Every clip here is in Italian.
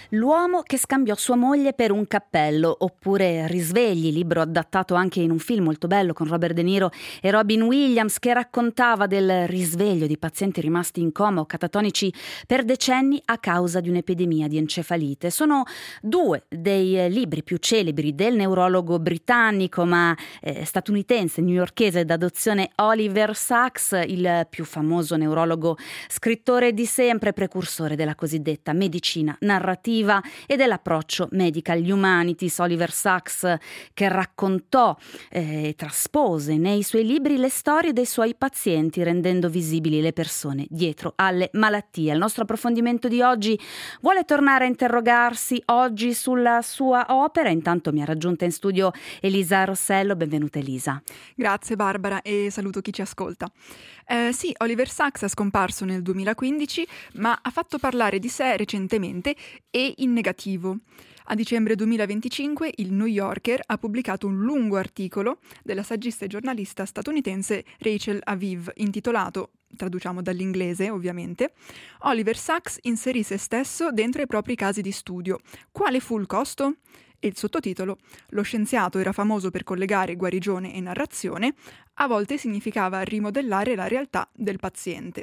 L'uomo che scambiò sua moglie per un cappello, oppure Risvegli, libro adattato anche in un film molto bello con Robert De Niro e Robin Williams, che raccontava del risveglio di pazienti rimasti in coma o catatonici per decenni a causa di un'epidemia di encefalite. Sono due dei libri più celebri del neurologo britannico ma statunitense, newyorkese d'adozione Oliver Sacks, il più famoso neurologo scrittore di sempre, precursore della cosiddetta medicina narrativa e dell'approccio Medical Humanities. Oliver Sacks, che raccontò e traspose nei suoi libri le storie dei suoi pazienti, rendendo visibili le persone dietro alle malattie. Il nostro approfondimento di oggi vuole tornare a interrogarsi oggi sulla sua opera. Intanto mi ha raggiunta in studio Elisa Rossello. Benvenuta Elisa. Grazie Barbara e saluto chi ci ascolta. Sì, Oliver Sacks è scomparso nel 2015, ma ha fatto parlare di sé recentemente e in negativo. A dicembre 2025 il New Yorker ha pubblicato un lungo articolo della saggista e giornalista statunitense Rachel Aviv, intitolato, traduciamo dall'inglese ovviamente, Oliver Sacks inserì se stesso dentro i propri casi di studio. Quale fu il costo? E il sottotitolo, lo scienziato era famoso per collegare guarigione e narrazione, a volte significava rimodellare la realtà del paziente.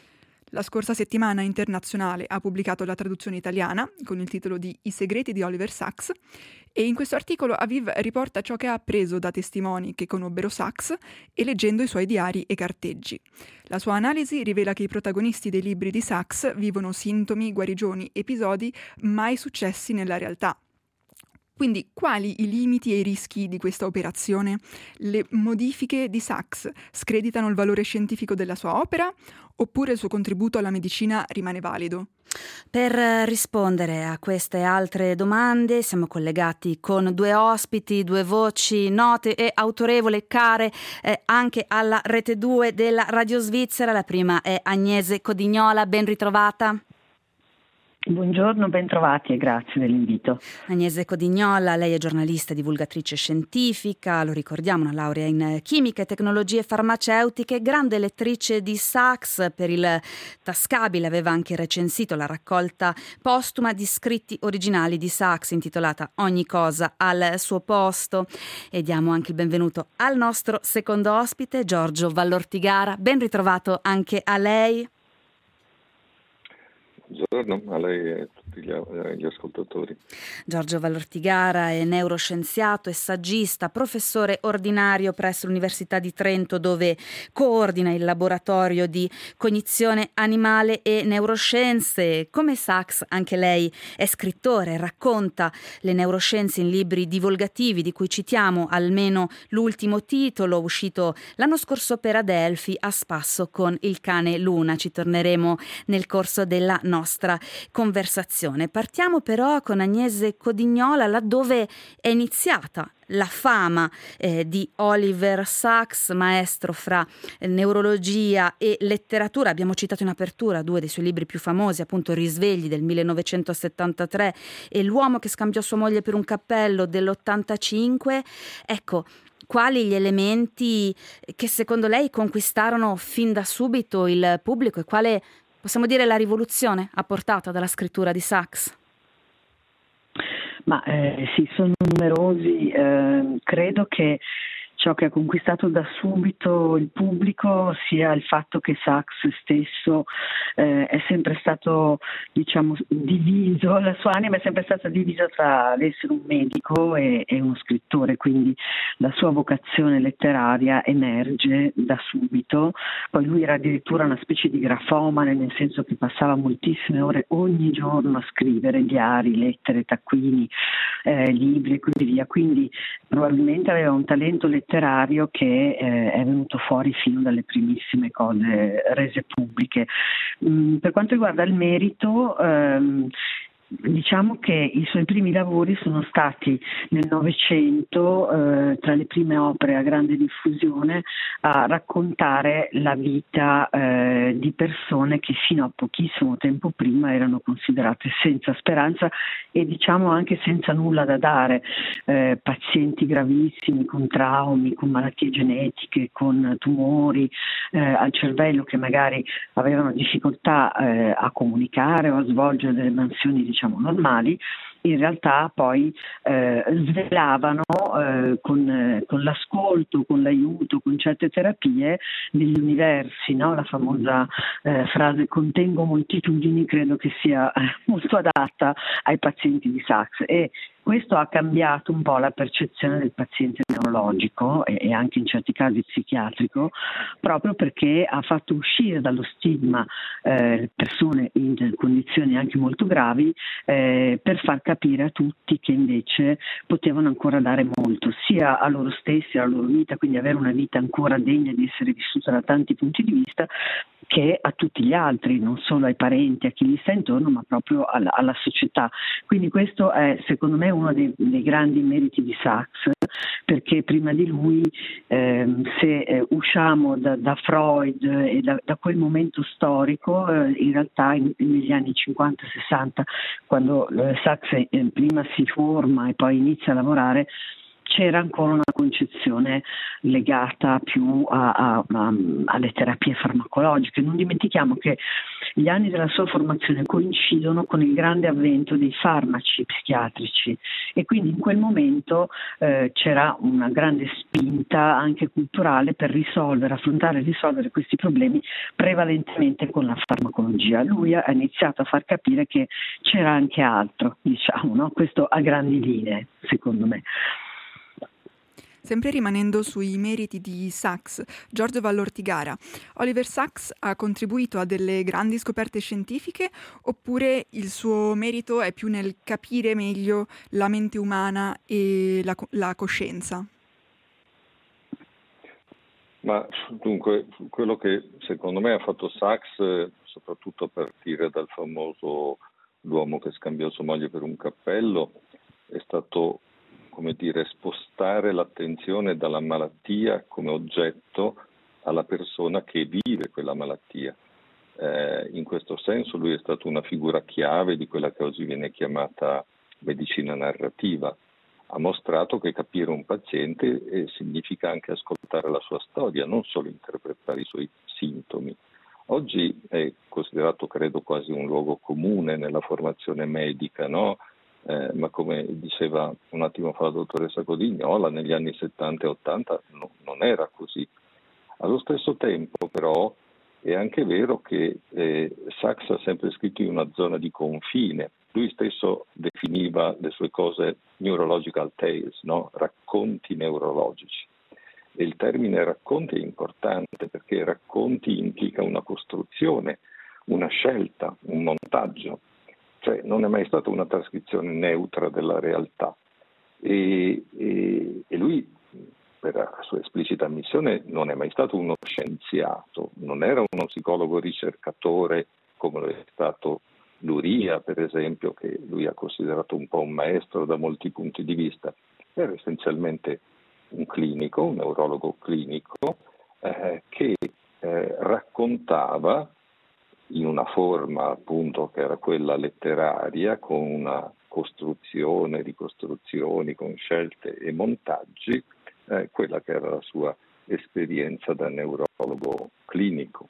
La scorsa settimana Internazionale ha pubblicato la traduzione italiana con il titolo di I segreti di Oliver Sacks e in questo articolo Aviv riporta ciò che ha appreso da testimoni che conobbero Sacks e leggendo i suoi diari e carteggi. La sua analisi rivela che i protagonisti dei libri di Sacks vivono sintomi, guarigioni, episodi mai successi nella realtà. Quindi, quali i limiti e i rischi di questa operazione? Le modifiche di Sacks screditano il valore scientifico della sua opera oppure il suo contributo alla medicina rimane valido? Per rispondere a queste e altre domande siamo collegati con due ospiti, due voci note e autorevoli, care anche alla Rete 2 della Radio Svizzera. La prima è Agnese Codignola, ben ritrovata. Buongiorno, ben trovati e grazie dell'invito. Agnese Codignola, lei è giornalista e divulgatrice scientifica, lo ricordiamo, una laurea in chimica e tecnologie farmaceutiche, grande lettrice di Sacks. Per il Tascabile aveva anche recensito la raccolta postuma di scritti originali di Sacks intitolata Ogni cosa al suo posto. E diamo anche il benvenuto al nostro secondo ospite, Giorgio Vallortigara. Ben ritrovato anche a lei. Buongiorno a lei e a tutti gli ascoltatori. Giorgio Vallortigara è neuroscienziato e saggista, professore ordinario presso l'Università di Trento, dove coordina il laboratorio di cognizione animale e neuroscienze. Come Sacks, anche lei è scrittore, racconta le neuroscienze in libri divulgativi, di cui citiamo almeno l'ultimo titolo, uscito l'anno scorso per Adelphi, A spasso con il cane Luna. Ci torneremo nel corso della nostra conversazione. Partiamo però con Agnese Codignola, laddove è iniziata la fama di Oliver Sacks, maestro fra neurologia e letteratura. Abbiamo citato in apertura due dei suoi libri più famosi, appunto Risvegli del 1973 e L'uomo che scambiò sua moglie per un cappello dell'85. Ecco, quali gli elementi che secondo lei conquistarono fin da subito il pubblico e quale, possiamo dire, la rivoluzione apportata dalla scrittura di Sacks? Ma sì, sono numerosi. Credo che ciò che ha conquistato da subito il pubblico sia il fatto che Sacks stesso è sempre stato, diciamo, diviso, la sua anima è sempre stata divisa tra l'essere un medico e uno scrittore, quindi la sua vocazione letteraria emerge da subito. Poi lui era addirittura una specie di grafomane, nel senso che passava moltissime ore ogni giorno a scrivere diari, lettere, taccuini, libri e così via, quindi probabilmente aveva un talento letterario che è venuto fuori fino dalle primissime cose rese pubbliche. Per quanto riguarda il merito, diciamo che i suoi primi lavori sono stati nel Novecento, tra le prime opere a grande diffusione, a raccontare la vita di persone che fino a pochissimo tempo prima erano considerate senza speranza e diciamo anche senza nulla da dare, pazienti gravissimi con traumi, con malattie genetiche, con tumori al cervello che magari avevano difficoltà a comunicare o a svolgere delle mansioni diciamo diciamo normali, in realtà poi svelavano con l'ascolto, con l'aiuto, con certe terapie degli universi, no? La famosa frase "contengo moltitudini" credo che sia molto adatta ai pazienti di Sachs, e questo ha cambiato un po' la percezione del paziente neurologico e anche in certi casi psichiatrico, proprio perché ha fatto uscire dallo stigma persone in condizioni anche molto gravi, per far capire a tutti che invece potevano ancora dare molto, sia a loro stessi, alla loro vita, quindi avere una vita ancora degna di essere vissuta da tanti punti di vista, che a tutti gli altri, non solo ai parenti, a chi gli sta intorno, ma proprio alla società. Quindi questo è secondo me uno dei grandi meriti di Sachs, perché prima di lui se usciamo da Freud e da quel momento storico, in realtà negli anni 50-60, quando Sachs prima si forma e poi inizia a lavorare, c'era ancora una concezione legata più alle terapie farmacologiche. Non dimentichiamo che gli anni della sua formazione coincidono con il grande avvento dei farmaci psichiatrici, e quindi in quel momento c'era una grande spinta anche culturale per affrontare e risolvere questi problemi prevalentemente con la farmacologia. Lui ha iniziato a far capire che c'era anche altro, diciamo, no? Questo a grandi linee, secondo me. Sempre rimanendo sui meriti di Sachs, Giorgio Vallortigara, Oliver Sacks ha contribuito a delle grandi scoperte scientifiche, oppure il suo merito è più nel capire meglio la mente umana e la coscienza? Ma dunque, quello che secondo me ha fatto Sachs, soprattutto a partire dal famoso "l'uomo che scambiò sua moglie per un cappello", è stato, come dire, spostare l'attenzione dalla malattia come oggetto alla persona che vive quella malattia. In questo senso lui è stato una figura chiave di quella che oggi viene chiamata medicina narrativa. Ha mostrato che capire un paziente significa anche ascoltare la sua storia, non solo interpretare i suoi sintomi. Oggi è considerato, credo, quasi un luogo comune nella formazione medica, no? Ma come diceva un attimo fa la dottoressa Codignola, negli anni 70 e 80 non era così. Allo stesso tempo, però, è anche vero che Sachs ha sempre scritto in una zona di confine. Lui stesso definiva le sue cose neurological tales, no? Racconti neurologici. E il termine racconti è importante, perché racconti implica una costruzione, una scelta, un montaggio. Cioè non è mai stata una trascrizione neutra della realtà, e lui, per la sua esplicita ammissione, non è mai stato uno scienziato, non era uno psicologo ricercatore come lo è stato Luria, per esempio, che lui ha considerato un po' un maestro da molti punti di vista. Era essenzialmente un clinico, un neurologo clinico, che raccontava in una forma appunto che era quella letteraria, con una costruzione, ricostruzioni, con scelte e montaggi, quella che era la sua esperienza da neurologo clinico.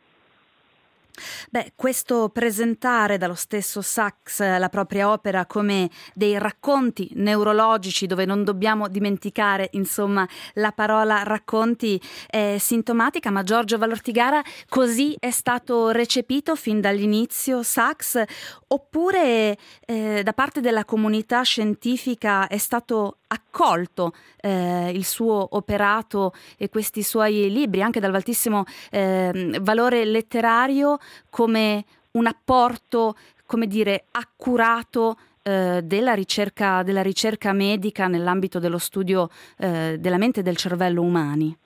Beh, questo presentare dallo stesso Sachs la propria opera come dei racconti neurologici, dove non dobbiamo dimenticare, insomma, la parola racconti, è sintomatica, ma Giorgio Vallortigara, così è stato recepito fin dall'inizio Sachs, oppure da parte della comunità scientifica è stato accolto il suo operato e questi suoi libri, anche dal altissimo valore letterario, come un apporto, come dire, accurato della ricerca medica nell'ambito dello studio della mente e del cervello umani?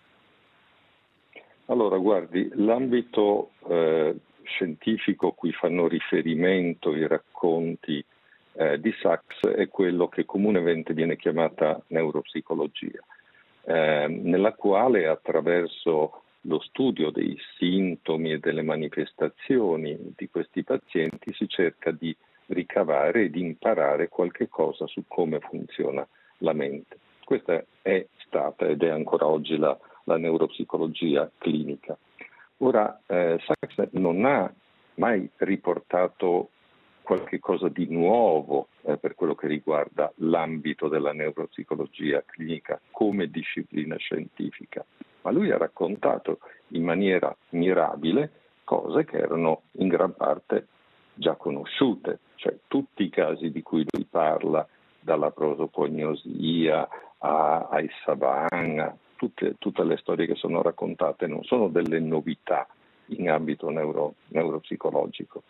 Allora, guardi, l'ambito scientifico a cui fanno riferimento i racconti di Sachs è quello che comunemente viene chiamata neuropsicologia, nella quale, attraverso lo studio dei sintomi e delle manifestazioni di questi pazienti, si cerca di ricavare e di imparare qualche cosa su come funziona la mente. Questa è stata ed è ancora oggi la neuropsicologia clinica. Ora, Sachs non ha mai riportato qualche cosa di nuovo per quello che riguarda l'ambito della neuropsicologia clinica come disciplina scientifica, ma lui ha raccontato in maniera mirabile cose che erano in gran parte già conosciute, cioè tutti i casi di cui lui parla, dalla prosopagnosia ai Savan, tutte le storie che sono raccontate non sono delle novità in ambito neuropsicologico.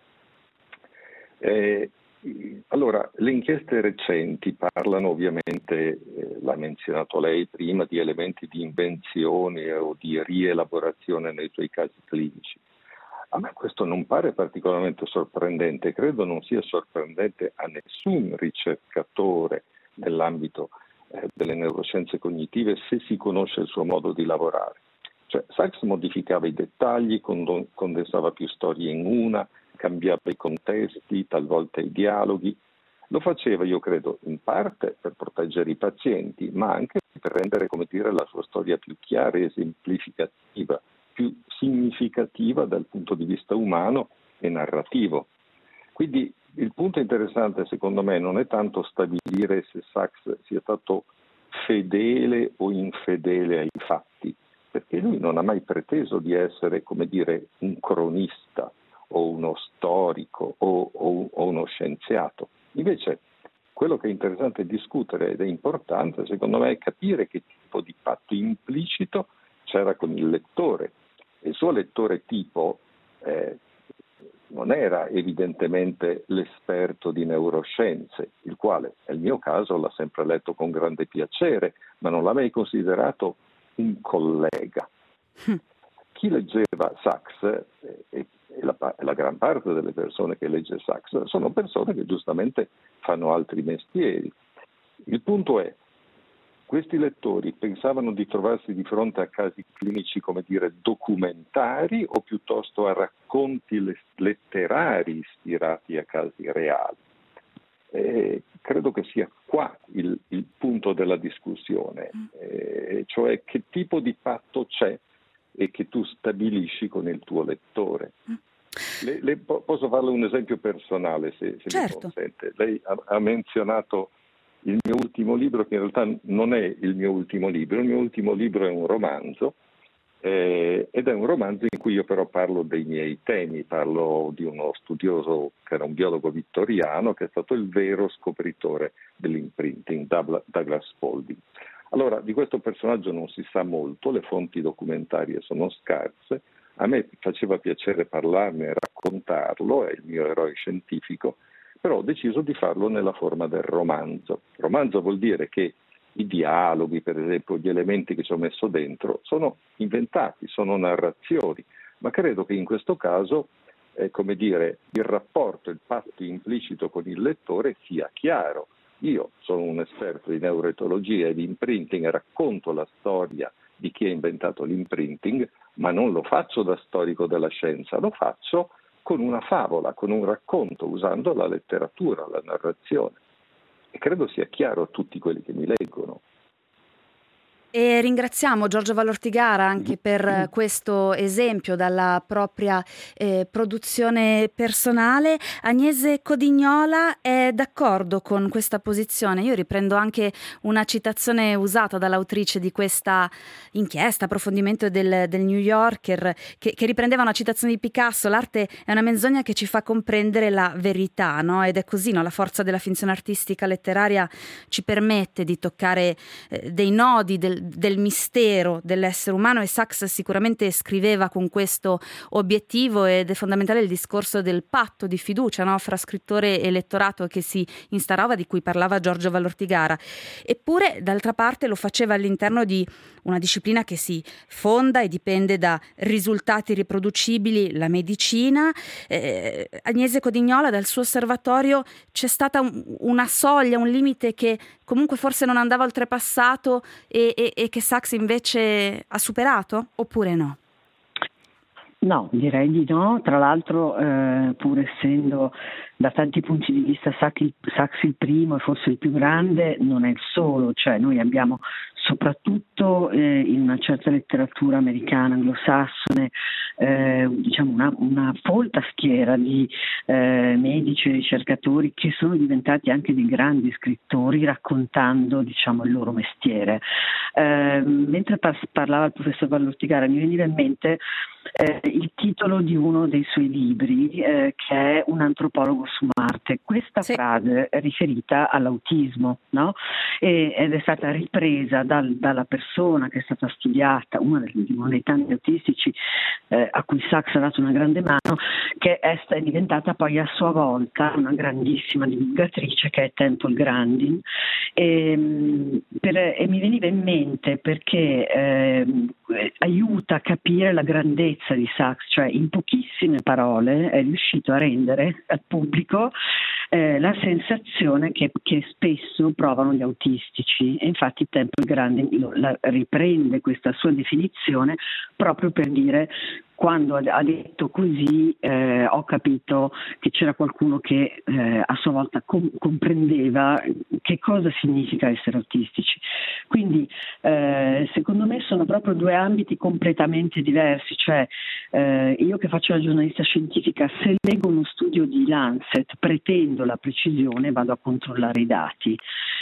Allora, le inchieste recenti parlano ovviamente, l'ha menzionato lei prima, di elementi di invenzione o di rielaborazione nei suoi casi clinici. A me questo non pare particolarmente sorprendente, credo non sia sorprendente a nessun ricercatore nell'ambito delle neuroscienze cognitive se si conosce il suo modo di lavorare. Cioè, Sachs modificava i dettagli, condensava più storie in una, cambiava i contesti, talvolta i dialoghi. Lo faceva, io credo, in parte per proteggere i pazienti, ma anche per rendere, come dire, la sua storia più chiara e esemplificativa, più significativa dal punto di vista umano e narrativo. Quindi il punto interessante, secondo me, non è tanto stabilire se Sachs sia stato fedele o infedele ai fatti, perché lui non ha mai preteso di essere, come dire, un cronista o uno storico o uno scienziato. Invece quello che è interessante discutere ed è importante, secondo me, è capire che tipo di patto implicito c'era con il lettore. Il suo lettore tipo non era evidentemente l'esperto di neuroscienze, il quale, nel mio caso, l'ha sempre letto con grande piacere, ma non l'ha mai considerato un collega. Chi leggeva Sachs, e la gran parte delle persone che legge Sachs, sono persone che giustamente fanno altri mestieri. Il punto è, questi lettori pensavano di trovarsi di fronte a casi clinici, come dire, documentari o piuttosto a racconti letterari ispirati a casi reali? Credo che sia qua il punto della discussione, cioè che tipo di patto c'è e che tu stabilisci con il tuo lettore. Posso farle un esempio personale, se certo. mi consente. Lei ha menzionato il mio ultimo libro, che in realtà non è il mio ultimo libro è un romanzo, ed è un romanzo in cui io però parlo dei miei temi, parlo di uno studioso che era un biologo vittoriano, che è stato il vero scopritore dell'imprinting, Douglas Spalding. Allora, di questo personaggio non si sa molto, le fonti documentarie sono scarse, a me faceva piacere parlarne, raccontarlo, è il mio eroe scientifico, però ho deciso di farlo nella forma del romanzo. Romanzo vuol dire che i dialoghi, per esempio, gli elementi che ci ho messo dentro, sono inventati, sono narrazioni, ma credo che in questo caso, come dire, il rapporto, il patto implicito con il lettore sia chiaro. Io sono un esperto di neuroetologia e di imprinting e racconto la storia di chi ha inventato l'imprinting, ma non lo faccio da storico della scienza, lo faccio con una favola, con un racconto, usando la letteratura, la narrazione. E credo sia chiaro a tutti quelli che mi leggono. E ringraziamo Giorgio Valortigara anche per questo esempio dalla propria produzione personale. Agnese Codignola è d'accordo con questa posizione. Io riprendo anche una citazione usata dall'autrice di questa inchiesta, approfondimento del New Yorker, che riprendeva una citazione di Picasso: l'arte è una menzogna che ci fa comprendere la verità, no? Ed è così, no? La forza della finzione artistica letteraria ci permette di toccare dei nodi del mistero dell'essere umano, e Sachs sicuramente scriveva con questo obiettivo, ed è fondamentale il discorso del patto di fiducia, no? Fra scrittore e lettorato che si instaurava, di cui parlava Giorgio Valortigara. Eppure d'altra parte lo faceva all'interno di una disciplina che si fonda e dipende da risultati riproducibili, la medicina. Agnese Codignola, dal suo osservatorio c'è stata una soglia, un limite che comunque forse non andava oltrepassato e che Sachs invece ha superato, oppure no? No, direi di no. Tra l'altro, pur essendo da tanti punti di vista Sachs il primo e forse il più grande, non è il solo, cioè noi abbiamo soprattutto in una certa letteratura americana, anglosassone, diciamo una folta schiera di medici e ricercatori che sono diventati anche dei grandi scrittori raccontando, diciamo, il loro mestiere. Mentre parlava il professor Vallortigara mi veniva in mente il titolo di uno dei suoi libri, che è Un antropologo su Marte. Questa frase è riferita all'autismo, no? Ed è stata ripresa dalla persona che è stata studiata, uno dei tanti autistici a cui Sachs ha dato una grande mano, che è diventata poi a sua volta una grandissima divulgatrice, che è Temple Grandin. E mi veniva in mente perché aiuta a capire la grandezza di Sachs, cioè in pochissime parole è riuscito a rendere al pubblico la sensazione che spesso provano gli autistici, e infatti Temple Grandin riprende questa sua definizione proprio per dire: quando ha detto così ho capito che c'era qualcuno che a sua volta comprendeva che cosa significa essere autistici. Quindi secondo me sono proprio due ambiti completamente diversi, cioè io che faccio la giornalista scientifica, se leggo uno studio di Lancet pretendo la precisione, vado a controllare i dati.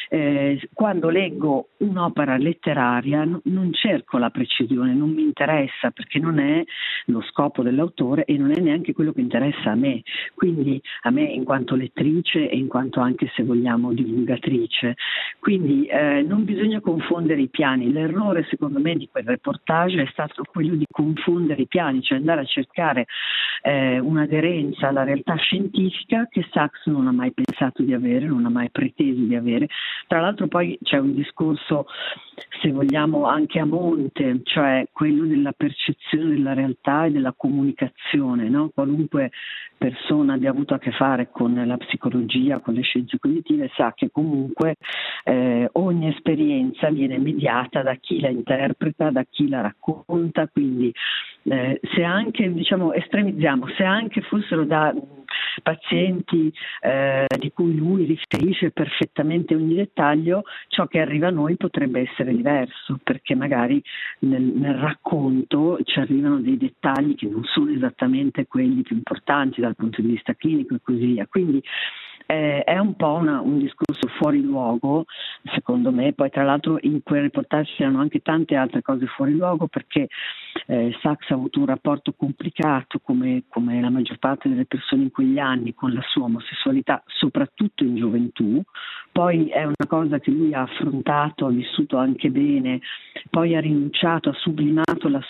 Quando leggo un'opera letteraria non cerco la precisione, non mi interessa, perché non è lo scopo dell'autore e non è neanche quello che interessa a me, quindi a me in quanto lettrice e in quanto anche, se vogliamo, divulgatrice. Quindi non bisogna confondere i piani. L'errore secondo me di quel reportage è stato quello di confondere i piani, cioè andare a cercare un'aderenza alla realtà scientifica che Sachs non ha mai pensato di avere, non ha mai preteso di avere. Tra l'altro poi c'è un discorso, se vogliamo, anche a monte, cioè quello della percezione della realtà e della comunicazione, no? Qualunque persona abbia avuto a che fare con la psicologia, con le scienze cognitive, sa che comunque ogni esperienza viene mediata da chi la interpreta, da chi la racconta, quindi se anche, diciamo, estremizziamo, se anche fossero da pazienti di cui lui riferisce perfettamente ogni dettaglio, ciò che arriva a noi potrebbe essere diverso, perché magari nel racconto ci arrivano dei dettagli che non sono esattamente quelli più importanti dal punto di vista clinico e così via. Quindi è un po' un discorso fuori luogo, secondo me. Poi tra l'altro in quel reportage c'erano anche tante altre cose fuori luogo, perché Sachs ha avuto un rapporto complicato, come la maggior parte delle persone in quegli anni, con la sua omosessualità, soprattutto in gioventù. Poi è una cosa che lui ha affrontato, ha vissuto anche bene, poi ha rinunciato, ha sublimato la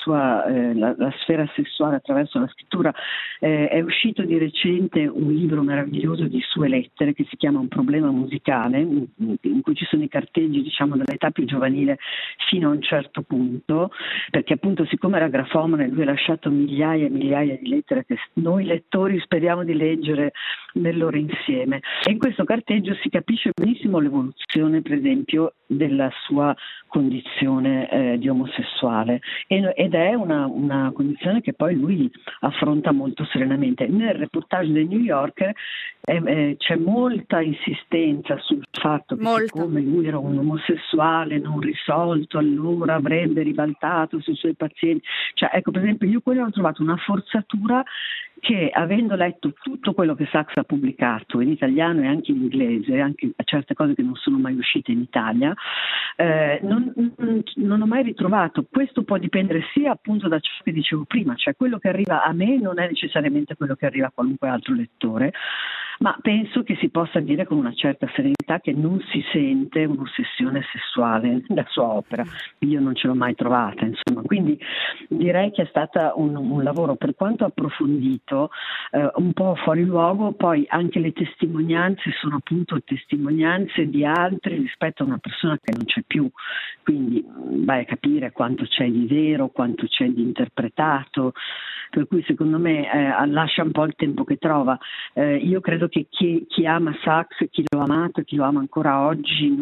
sfera sessuale attraverso la scrittura. È uscito di recente un libro meraviglioso di sue lettere che si chiama Un problema musicale, in cui ci sono i carteggi, diciamo, dall'età più giovanile fino a un certo punto, perché appunto, siccome era grafomane, lui ha lasciato migliaia e migliaia di lettere che noi lettori speriamo di leggere nel loro insieme, e in questo carteggio si capisce benissimo l'evoluzione, per esempio, della sua condizione di omosessuale, ed è una condizione che poi lui affronta molto serenamente. Nel reportage del New Yorker c'è molta insistenza sul fatto che siccome lui era un omosessuale non risolto, allora avrebbe ribaltato sui suoi pazienti. Cioè, ecco, per esempio, io quello ho trovato una forzatura che, avendo letto tutto quello che Sachs ha pubblicato in italiano e anche in inglese, anche certe cose che non sono mai uscite in Italia, non ho mai ritrovato. Questo può dipendere sia appunto da ciò che dicevo prima, cioè quello che arriva a me non è necessariamente quello che arriva a qualunque altro lettore, ma penso che si possa dire con una certa serenità che non si sente un'ossessione sessuale nella sua opera. Io non ce l'ho mai trovata, insomma. Quindi direi che è stata un lavoro, per quanto approfondito, un po' fuori luogo. Poi anche le testimonianze sono appunto testimonianze di altri rispetto a una persona che non c'è più, quindi vai a capire quanto c'è di vero, quanto c'è di interpretato, per cui secondo me lascia un po' il tempo che trova. Io credo che chi ama Sachs, chi lo ha amato e chi lo ama ancora oggi,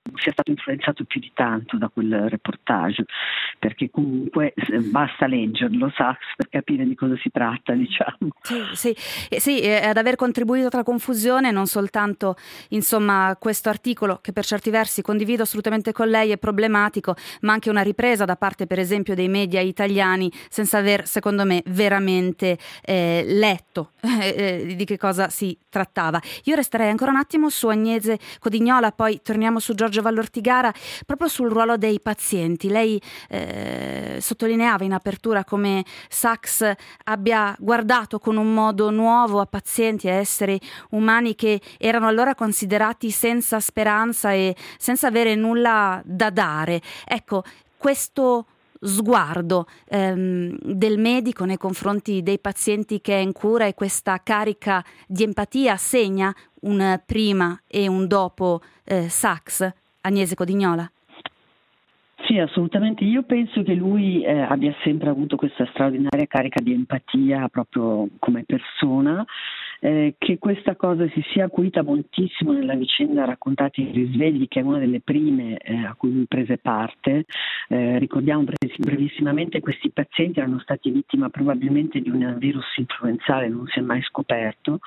sia stato influenzato più di tanto da quel reportage, perché comunque basta leggerlo, Sachs, per capire di cosa si tratta, diciamo. Sì, ad aver contribuito alla confusione non soltanto, insomma, questo articolo, che per certi versi condivido assolutamente con lei, è problematico, ma anche una ripresa da parte, per esempio, dei media italiani senza aver, secondo me, veramente letto di che cosa si trattava. Io resterei ancora un attimo su Agnese Codignola, poi torniamo su Giorgio Vallortigara, proprio sul ruolo dei pazienti. Lei sottolineava in apertura come Sachs abbia guardato con un modo nuovo a pazienti, a esseri umani che erano allora considerati senza speranza e senza avere nulla da dare. Ecco, questo sguardo del medico nei confronti dei pazienti che è in cura e questa carica di empatia segna un prima e un dopo Sachs, Agnese Codignola? Sì, assolutamente. Io penso che lui abbia sempre avuto questa straordinaria carica di empatia proprio come persona, che questa cosa si sia acuita moltissimo nella vicenda raccontata in Risvegli, che è una delle prime a cui lui prese parte. Ricordiamo brevissimamente, questi pazienti erano stati vittima probabilmente di un virus influenzale, non si è mai scoperto,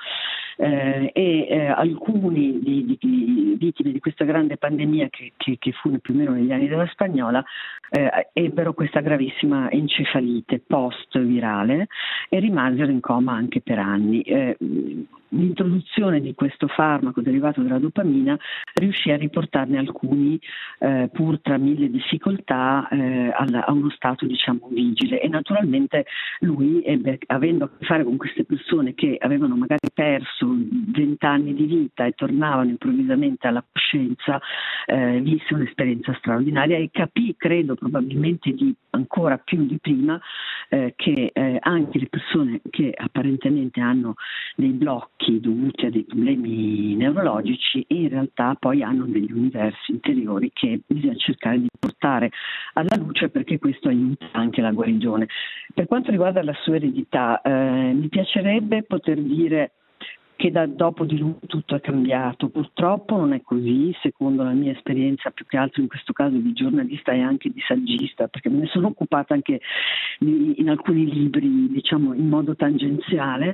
e alcuni vittime di questa grande pandemia che fu più o meno negli anni della Spagnola ebbero questa gravissima encefalite post-virale e rimasero in coma anche per anni. L'introduzione di questo farmaco derivato dalla dopamina riuscì a riportarne alcuni, pur tra mille difficoltà, a uno stato, diciamo, vigile. E naturalmente lui, avendo a che fare con queste persone che avevano magari perso 20 anni di vita e tornavano improvvisamente alla coscienza, visse un'esperienza straordinaria e capì, credo probabilmente ancora più di prima, che anche le persone che apparentemente hanno dei blocchi dovuti a dei problemi neurologici in realtà poi hanno degli universi interiori che bisogna cercare di portare alla luce, perché questo aiuta anche la guarigione. Per quanto riguarda la sua eredità, mi piacerebbe poter dire che dopo di lui tutto è cambiato. Purtroppo non è così, secondo la mia esperienza, più che altro in questo caso di giornalista e anche di saggista, perché me ne sono occupata anche in alcuni libri, diciamo, in modo tangenziale.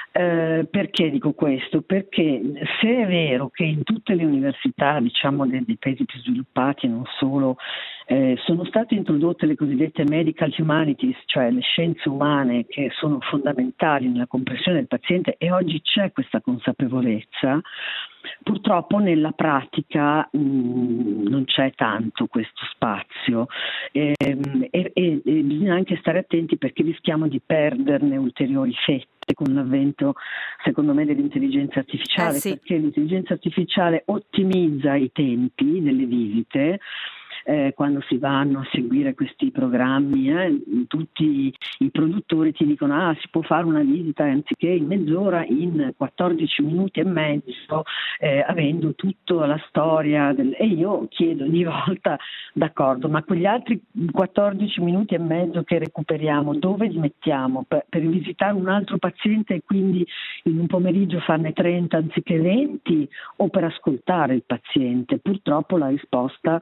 Perché dico questo? Perché se è vero che in tutte le università, diciamo, dei paesi più sviluppati e non solo, sono state introdotte le cosiddette medical humanities, cioè le scienze umane, che sono fondamentali nella comprensione del paziente, e oggi c'è questa consapevolezza, purtroppo nella pratica non c'è tanto questo spazio e bisogna anche stare attenti, perché rischiamo di perderne ulteriori fette con l'avvento, secondo me, dell'intelligenza artificiale, Sì. Perché l'intelligenza artificiale ottimizza i tempi delle visite. Quando si vanno a seguire questi programmi, tutti i produttori ti dicono si può fare una visita anziché in mezz'ora, in 14 minuti e mezzo, avendo tutta la storia e io chiedo ogni volta, d'accordo, ma quegli altri 14 minuti e mezzo che recuperiamo dove li mettiamo? Per visitare un altro paziente e quindi in un pomeriggio farne 30 anziché 20, o per ascoltare il paziente? Purtroppo la risposta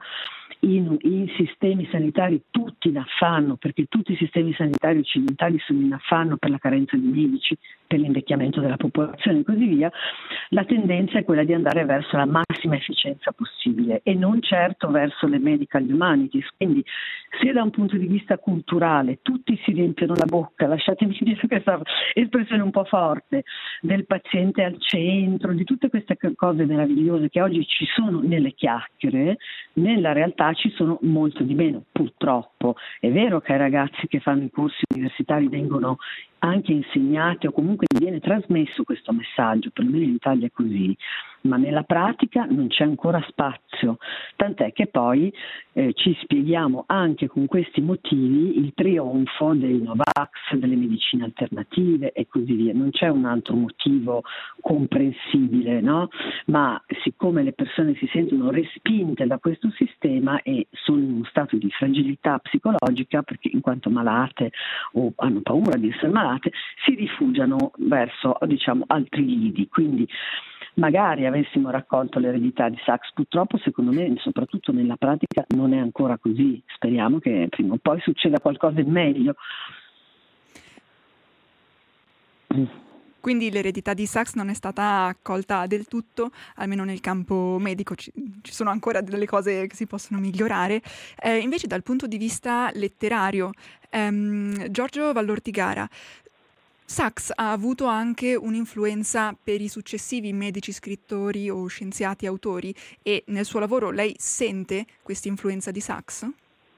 i sistemi sanitari tutti in affanno, perché tutti i sistemi sanitari occidentali sono in affanno per la carenza di medici, per l'invecchiamento della popolazione e così via. La tendenza è quella di andare verso la massima efficienza possibile e non certo verso le medical humanities. Quindi se da un punto di vista culturale tutti si riempiono la bocca, lasciatemi dire questa espressione un po' forte, del paziente al centro, di tutte queste cose meravigliose che oggi ci sono nelle chiacchiere, nella realtà ci sono molto di meno, purtroppo. È vero che ai ragazzi che fanno i corsi universitari vengono anche insegnati, o comunque viene trasmesso questo messaggio, perlomeno in Italia è così, ma nella pratica non c'è ancora spazio, tant'è che poi ci spieghiamo anche con questi motivi il trionfo dei Novax, delle medicine alternative e così via. Non c'è un altro motivo comprensibile, no? Ma siccome le persone si sentono respinte da questo sistema e sono in uno stato di fragilità psicologica, perché in quanto malate o hanno paura di essere malate, si rifugiano verso, diciamo, altri lidi. Quindi magari avessimo raccolto l'eredità di Sachs. Purtroppo, secondo me, soprattutto nella pratica, non è ancora così. Speriamo che prima o poi succeda qualcosa di meglio. Quindi l'eredità di Sachs non è stata accolta del tutto, almeno nel campo medico ci sono ancora delle cose che si possono migliorare. Invece dal punto di vista letterario, Giorgio Vallortigara, Sachs ha avuto anche un'influenza per i successivi medici scrittori o scienziati autori, e nel suo lavoro lei sente questa influenza di Sachs?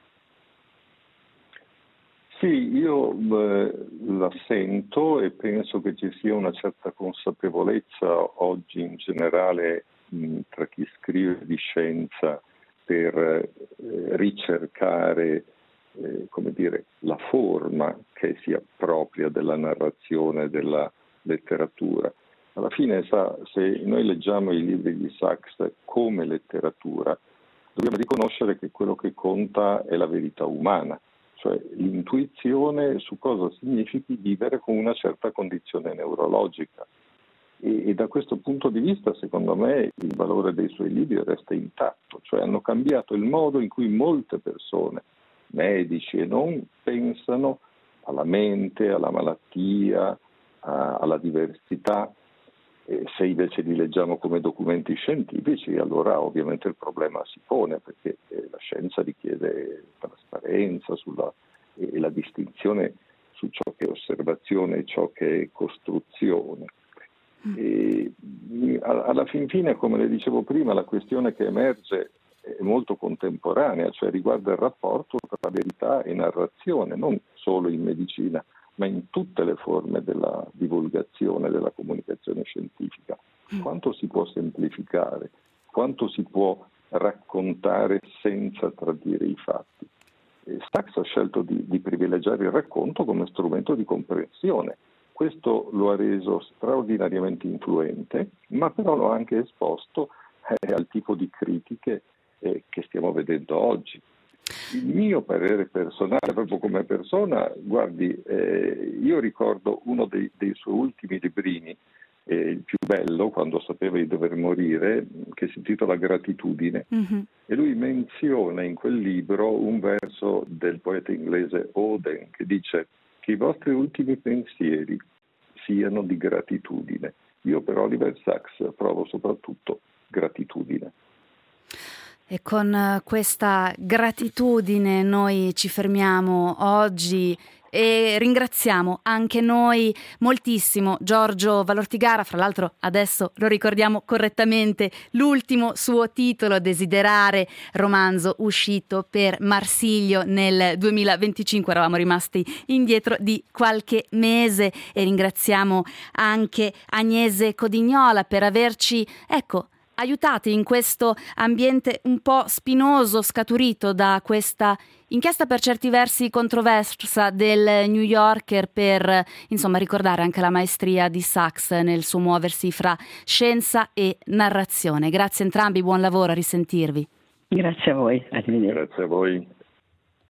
Sì, io la sento e penso che ci sia una certa consapevolezza oggi in generale tra chi scrive di scienza per ricercare come dire, la forma che si appropria della narrazione della letteratura. Alla fine, se noi leggiamo i libri di Sachs come letteratura, dobbiamo riconoscere che quello che conta è la verità umana, cioè l'intuizione su cosa significhi vivere con una certa condizione neurologica. E da questo punto di vista, secondo me, il valore dei suoi libri resta intatto, cioè hanno cambiato il modo in cui molte persone, medici e non, pensano alla mente, alla malattia, alla diversità. Se invece li leggiamo come documenti scientifici, allora ovviamente il problema si pone, perché la scienza richiede trasparenza e la distinzione su ciò che è osservazione e ciò che è costruzione. E alla fin fine, come le dicevo prima, la questione che emerge è molto contemporanea, cioè riguarda il rapporto tra verità e narrazione, non solo in medicina, ma in tutte le forme della divulgazione, della comunicazione scientifica. Quanto si può semplificare, quanto si può raccontare senza tradire i fatti. Sachs ha scelto di privilegiare il racconto come strumento di comprensione. Questo lo ha reso straordinariamente influente, ma però lo ha anche esposto al tipo di critiche che stiamo vedendo oggi. Il mio parere personale, proprio come persona, guardi, io ricordo uno dei suoi ultimi librini, il più bello, quando sapeva di dover morire, che si intitola Gratitudine, e lui menziona in quel libro un verso del poeta inglese Auden che dice che i vostri ultimi pensieri siano di gratitudine. Io per Oliver Sacks provo soprattutto gratitudine. E con questa gratitudine noi ci fermiamo oggi e ringraziamo anche noi moltissimo Giorgio Vallortigara. Fra l'altro adesso lo ricordiamo correttamente, l'ultimo suo titolo, Desiderare, romanzo uscito per Marsilio nel 2025, eravamo rimasti indietro di qualche mese, e ringraziamo anche Agnese Codignola per averci, aiutati in questo ambiente un po' spinoso scaturito da questa inchiesta per certi versi controversa del New Yorker, per ricordare anche la maestria di Sachs nel suo muoversi fra scienza e narrazione. Grazie a entrambi, buon lavoro, a risentirvi. Grazie a voi, arrivederci. Grazie a voi.